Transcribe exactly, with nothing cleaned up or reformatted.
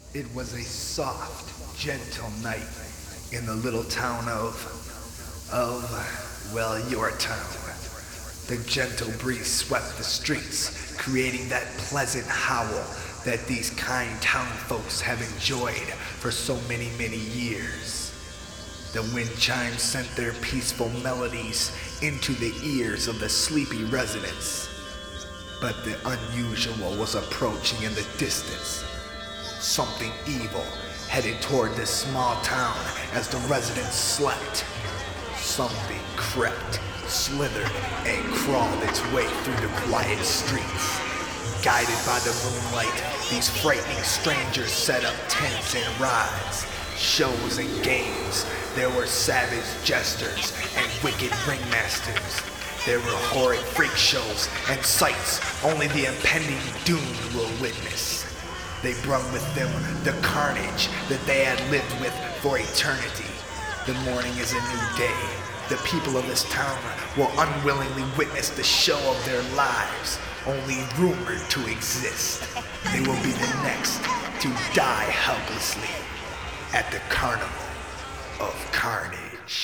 It was a soft, gentle night in the little town of, of, well, your town. The gentle breeze swept the streets, creating that pleasant howl that these kind town folks have enjoyed for so many, many years. The wind chimes sent their peaceful melodies into the ears of the sleepy residents. But the unusual was approaching in the distance. Something evil headed toward this small town as the residents slept. Something crept, slithered, and crawled its way through the quiet streets. Guided by the moonlight, these frightening strangers set up tents and rides, shows and games. There were savage jesters and wicked ringmasters. There were horrid freak shows and sights only the impending doomed will witness. They brought with them the carnage that they had lived with for eternity. The morning is a new day. The people of this town will unwillingly witness the show of their lives, only rumored to exist. They will be the next to die helplessly at the Carnival of Carnage.